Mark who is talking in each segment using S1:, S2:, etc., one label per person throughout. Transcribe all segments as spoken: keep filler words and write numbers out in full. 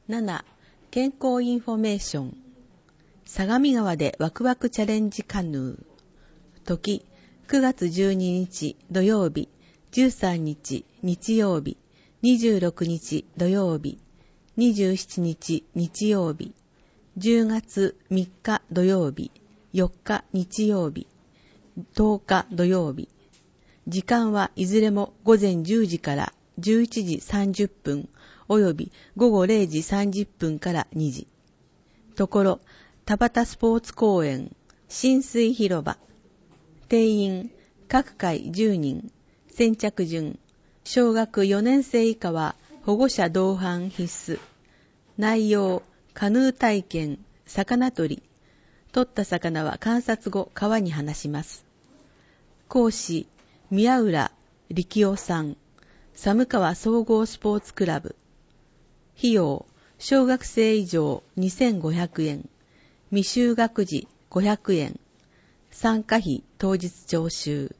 S1: なな. 健康インフォメーション。相模川でワクワクチャレンジカヌー。時、くがつじゅうににち土曜日、じゅうさんにち日曜日、にじゅうろくにち土曜日、にじゅうしちにち日曜日、じゅうがつみっか土曜日、よっか日曜日、とおか土曜日。時間はいずれもごぜんじゅうじからじゅういちじさんじゅっぷんおよびごごれいじさんじゅっぷんからにじ。ところ、田端スポーツ公園、浸水広場。定員、各回じゅうにん。先着順、小学よねんせい以下は保護者同伴必須。内容、カヌー体験、魚取り。取った魚は観察後川に放します。講師、宮浦力夫さん、寒川総合スポーツクラブ。費用、小学生以上にせんごひゃくえん、未就学児ごひゃくえん、参加費当日徴収。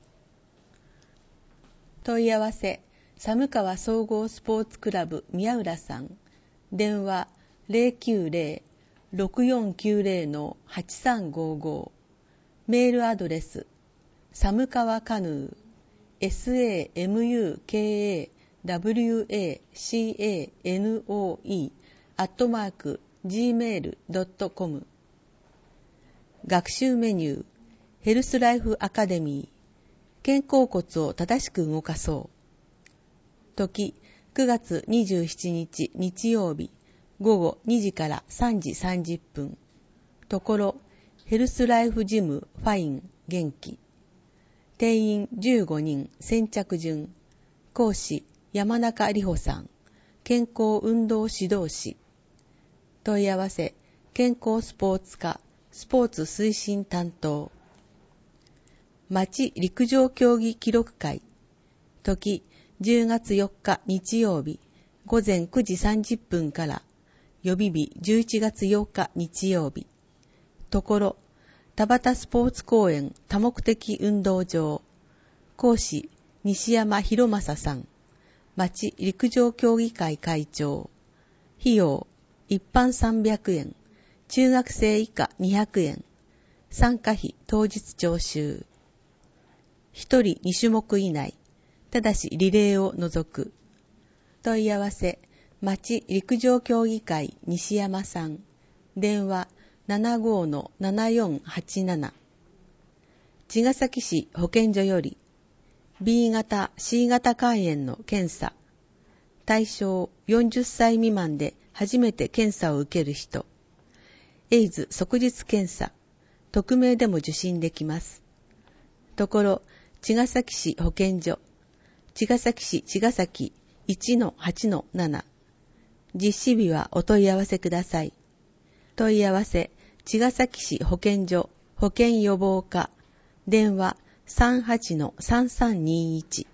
S1: 問い合わせ、寒川総合スポーツクラブ宮浦さん、電話 ゼロきゅうゼロ ろくよんきゅうゼロ はちさんごご、メールアドレス、寒川カヌー、samukawacanoe アットマーク ジーメールドットコム。 学習メニュー、ヘルスライフアカデミー、肩甲骨を正しく動かそう。時、くがつにじゅうしちにち日曜日、ごごにじからさんじさんじゅっぷん。ところ、ヘルスライフジムファイン元気。定員じゅうごにん、先着順。講師、山中里穂さん、健康運動指導士。問い合わせ、健康スポーツ科、スポーツ推進担当。町陸上競技記録会。時、じゅうがつよっか日曜日、ごぜんくじさんじゅっぷんから、予備日じゅういちがつようか日曜日。ところ、田端スポーツ公園多目的運動場。講師、西山博正さん、町陸上競技会会長。費用、一般さんびゃくえん、中学生以下にひゃくえん、参加費当日徴収。一人にしゅもく以内、ただしリレーを除く。問い合わせ、町陸上競技会西山さん、電話 ななごのななよんはちなな。茅ヶ崎市保健所より ビー 型 シー 型肝炎の検査。対象よんじゅっさい未満で初めて検査を受ける人。エイズ即日検査。匿名でも受診できます。ところ、茅ヶ崎市保健所。茅ヶ崎市茅ヶ崎 いちのはちのなな。実施日はお問い合わせください。問い合わせ、茅ヶ崎市保健所保健予防課。電話 さんはちのさんさんにいち。